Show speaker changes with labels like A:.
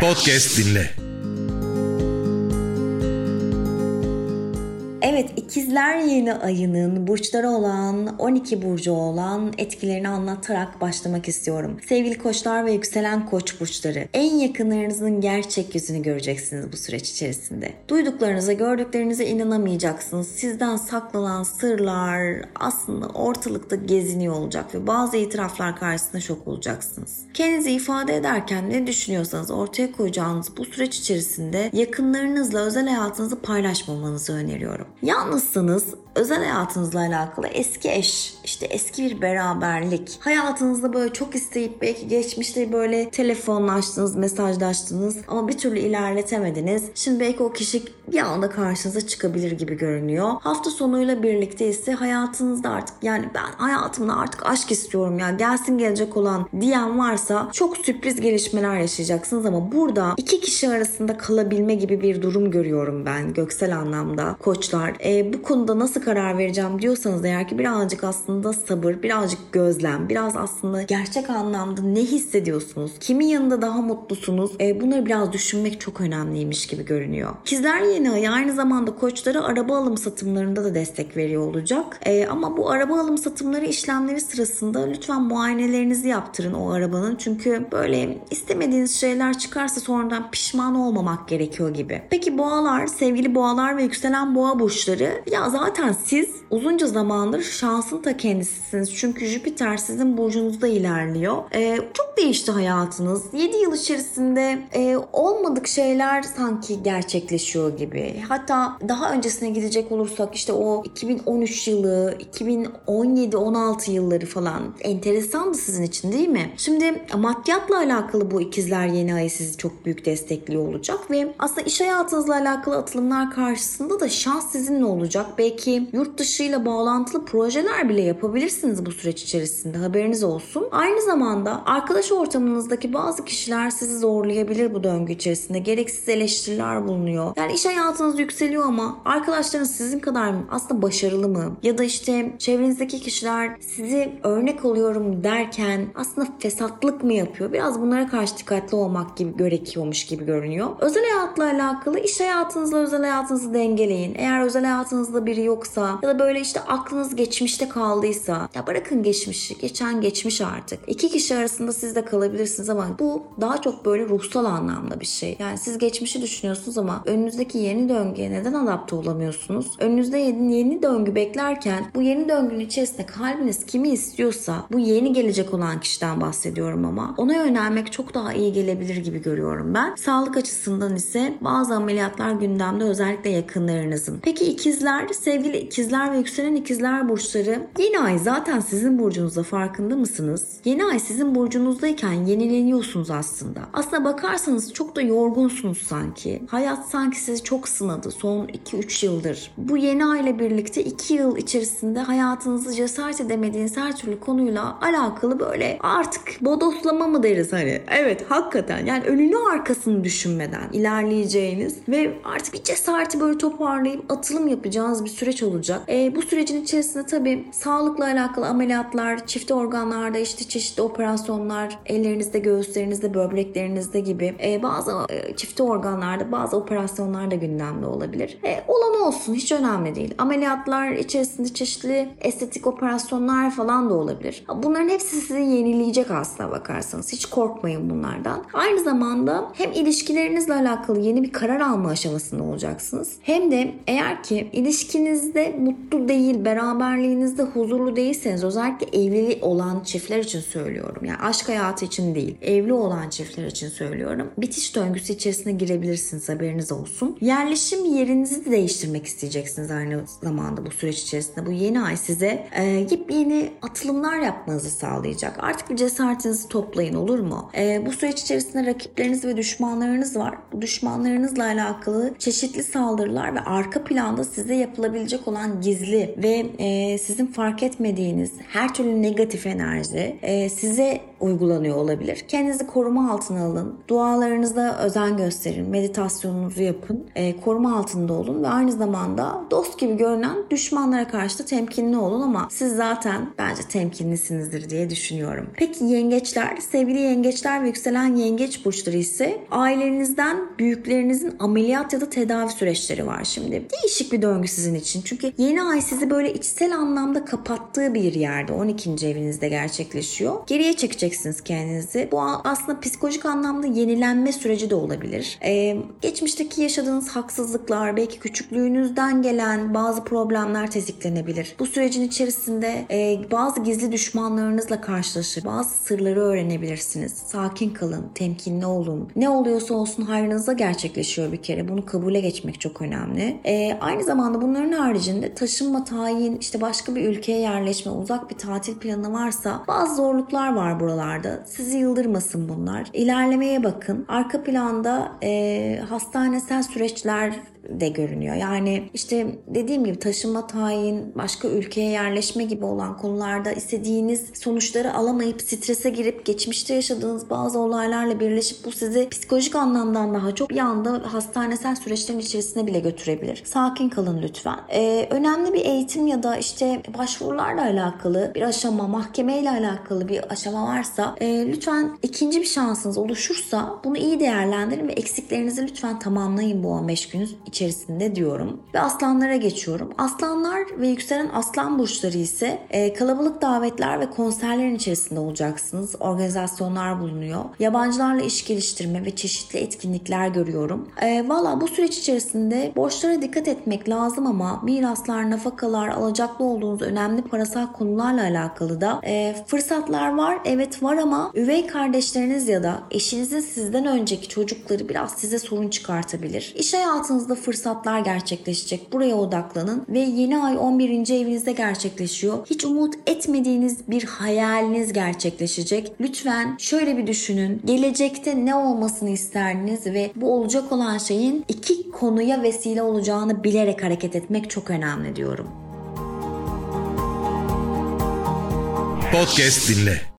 A: podcast dinle.
B: Evet, ikizler yeni ayının burçları olan 12 burcu olan etkilerini anlatarak başlamak istiyorum. Sevgili koçlar ve yükselen koç burçları, en yakınlarınızın gerçek yüzünü göreceksiniz bu süreç içerisinde. Duyduklarınıza, gördüklerinize inanamayacaksınız. Sizden saklanan sırlar aslında ortalıkta geziniyor olacak ve bazı itiraflar karşısında şok olacaksınız. Kendinizi ifade ederken ne düşünüyorsanız ortaya koyacağınız bu süreç içerisinde yakınlarınızla özel hayatınızı paylaşmamanızı öneriyorum. Yalnızsanız özel hayatınızla alakalı eski eş, işte eski bir beraberlik, hayatınızda böyle çok isteyip belki geçmişte böyle telefonlaştınız, mesajlaştınız ama bir türlü ilerletemediniz. Şimdi belki o kişi bir anda karşınıza çıkabilir gibi görünüyor. Hafta sonuyla birlikte ise hayatınızda artık yani ben hayatımda artık aşk istiyorum ya gelsin gelecek olan diyen varsa çok sürpriz gelişmeler yaşayacaksınız ama burada iki kişi arasında kalabilme gibi bir durum görüyorum ben göksel anlamda koçlar. Bu konuda nasıl karar vereceğim diyorsanız eğer ki birazcık aslında sabır, birazcık gözlem, biraz aslında gerçek anlamda ne hissediyorsunuz, kimin yanında daha mutlusunuz bunları biraz düşünmek çok önemliymiş gibi görünüyor. İkizler yeni ay aynı zamanda koçlara araba alım satımlarında da destek veriyor olacak. Ama bu araba alım satımları işlemleri sırasında lütfen muayenelerinizi yaptırın o arabanın. Çünkü böyle istemediğiniz şeyler çıkarsa sonradan pişman olmamak gerekiyor gibi. Peki boğalar, sevgili boğalar ve yükselen boğa burçları, ya zaten siz uzunca zamandır şansın ta kendisisiniz. Çünkü Jüpiter sizin burcunuzda ilerliyor. Çok değişti hayatınız. 7 yıl içerisinde olmadık şeyler sanki gerçekleşiyor gibi. Hatta daha öncesine gidecek olursak işte o 2013 yılı, 2017-16 yılları falan enteresandı sizin için değil mi? Şimdi maddiyatla alakalı bu ikizler yeni ay sizi çok büyük destekliyor olacak ve aslında iş hayatınızla alakalı atılımlar karşısında da şans sizinle olacak. Belki yurt dışıyla bağlantılı projeler bile yapabilirsiniz bu süreç içerisinde. Haberiniz olsun. Aynı zamanda arkadaş ortamınızdaki bazı kişiler sizi zorlayabilir bu döngü içerisinde. Gereksiz eleştiriler bulunuyor. Yani iş hayatınız yükseliyor ama arkadaşlarınız sizin kadar aslında başarılı mı? Ya da işte çevrenizdeki kişiler sizi örnek alıyorum derken aslında fesatlık mı yapıyor? Biraz bunlara karşı dikkatli olmak gibi gerekiyormuş gibi görünüyor. Özel hayatla alakalı iş hayatınızla özel hayatınızı dengeleyin. Eğer özel hayatınızda biri yoksa ya da böyle işte aklınız geçmişte kaldıysa ya bırakın geçmişi. Geçen geçmiş artık. İki kişi arasında siz de kalabilirsiniz ama bu daha çok böyle ruhsal anlamda bir şey. Yani siz geçmişi düşünüyorsunuz ama önünüzdeki yeni döngüye neden adapte olamıyorsunuz? Önünüzde yeni döngü beklerken bu yeni döngünün içerisinde kalbiniz kimi istiyorsa bu yeni gelecek olan kişiden bahsediyorum ama ona yönelmek çok daha iyi gelebilir gibi görüyorum ben. Sağlık açısından ise bazı ameliyatlar gündemde özellikle yakınlarınızın. Peki ikizler, sevgili ikizler ve yükselen ikizler burçları, yeni ay zaten sizin burcunuzda farkında mısınız? Yeni ay sizin burcunuzdayken yenileniyorsunuz aslında. Aslına bakarsanız çok da yorgunsunuz sanki. Hayat sanki sizi çok sınadı son 2-3 yıldır. Bu yeni ay ile birlikte 2 yıl içerisinde hayatınızı cesaret edemediğiniz her türlü konuyla alakalı böyle artık bodoslama mı deriz hani? Evet hakikaten yani önünü arkasını düşünmeden ilerleyeceğiniz ve artık bir cesareti böyle toparlayıp atılım yapacağınız bir süreç olacak. Bu sürecin içerisinde tabii sağlıkla alakalı ameliyatlar, çift organlarda işte çeşitli operasyonlar, ellerinizde, göğüslerinizde, böbreklerinizde gibi bazı çift organlarda bazı operasyonlar da gündemde olabilir. Olan olsun, hiç önemli değil. Ameliyatlar içerisinde çeşitli estetik operasyonlar falan da olabilir. Bunların hepsi sizi yenileyecek aslına bakarsanız. Hiç korkmayın bunlardan. Aynı zamanda hem ilişkilerinizle alakalı yeni bir karar alma aşamasında olacaksınız. Hem de eğer ki ilişkinizde mutlu değil, beraberliğinizde huzurlu değilseniz, özellikle evli olan çiftler için söylüyorum. Yani aşk hayatı için değil, evli olan çiftler için söylüyorum. Bitiş döngüsü içerisine girebilirsiniz, haberiniz olsun. Yerleşim yerinizi de değiştirmek isteyeceksiniz aynı zamanda bu süreç içerisinde. Bu yeni ay size yepyeni atılımlar yapmanızı sağlayacak. Artık bir cesaretinizi toplayın, olur mu? Bu süreç içerisinde rakipleriniz ve düşmanlarınız var. Bu düşmanlarınızla alakalı çeşitli saldırılar ve arka planda size yapılabilecek olan gizli ve sizin fark etmediğiniz her türlü negatif enerji size uygulanıyor olabilir. Kendinizi koruma altına alın. Dualarınızda özen gösterin. Meditasyonunuzu yapın. Koruma altında olun ve aynı zamanda dost gibi görünen düşmanlara karşı da temkinli olun ama siz zaten bence temkinlisinizdir diye düşünüyorum. Peki yengeçler, sevgili yengeçler ve yükselen yengeç burçları ise ailenizden büyüklerinizin ameliyat ya da tedavi süreçleri var şimdi. Değişik bir döngü sizin için. Çünkü yeni ay sizi böyle içsel anlamda kapattığı bir yerde 12. evinizde gerçekleşiyor. Geriye çekeceksiniz kendinizi. Bu aslında psikolojik anlamda yenilenme süreci de olabilir. Geçmişteki yaşadığınız haksızlıklar, belki küçüklüğünüzden gelen bazı problemler tetiklenebilir. Bu sürecin içerisinde bazı gizli düşmanlarınızla karşılaşır. Bazı sırları öğrenebilirsiniz. Sakin kalın, temkinli olun. Ne oluyorsa olsun hayrınıza gerçekleşiyor bir kere. Bunu kabule geçmek çok önemli. Aynı zamanda bunların haricinde taşınma, tayin, işte başka bir ülkeye yerleşme, uzak bir tatil planı varsa bazı zorluklar var buralarda. Sizi yıldırmasın bunlar. İlerlemeye bakın. Arka planda hastanesel süreçler de görünüyor. Yani işte dediğim gibi taşınma, tayin, başka ülkeye yerleşme gibi olan konularda istediğiniz sonuçları alamayıp strese girip geçmişte yaşadığınız bazı olaylarla birleşip bu sizi psikolojik anlamdan daha çok bir anda hastanesel süreçlerin içerisine bile götürebilir. Sakin kalın lütfen. Önemli bir eğitim ya da işte başvurularla alakalı bir aşama, mahkemeyle alakalı bir aşama varsa lütfen ikinci bir şansınız oluşursa bunu iyi değerlendirin ve eksiklerinizi lütfen tamamlayın bu 15 gün içerisinde diyorum. Ve aslanlara geçiyorum. Aslanlar ve yükselen aslan burçları ise kalabalık davetler ve konserlerin içerisinde olacaksınız. Organizasyonlar bulunuyor. Yabancılarla iş geliştirme ve çeşitli etkinlikler görüyorum. Valla bu süreç içerisinde borçlara dikkat etmek lazım ama miraslar, nafakalar, alacaklı olduğunuz önemli parasal konularla alakalı da fırsatlar var. Evet var ama üvey kardeşleriniz ya da eşinizin sizden önceki çocukları biraz size sorun çıkartabilir. İş hayatınızda fırsatlar gerçekleşecek. Buraya odaklanın ve yeni ay 11. evinizde gerçekleşiyor. Hiç umut etmediğiniz bir hayaliniz gerçekleşecek. Lütfen şöyle bir düşünün. Gelecekte ne olmasını isterdiniz ve bu olacak olan şeyin iki konuya vesile olacağını bilerek hareket etmek çok önemli diyorum.
A: Podcast dinle.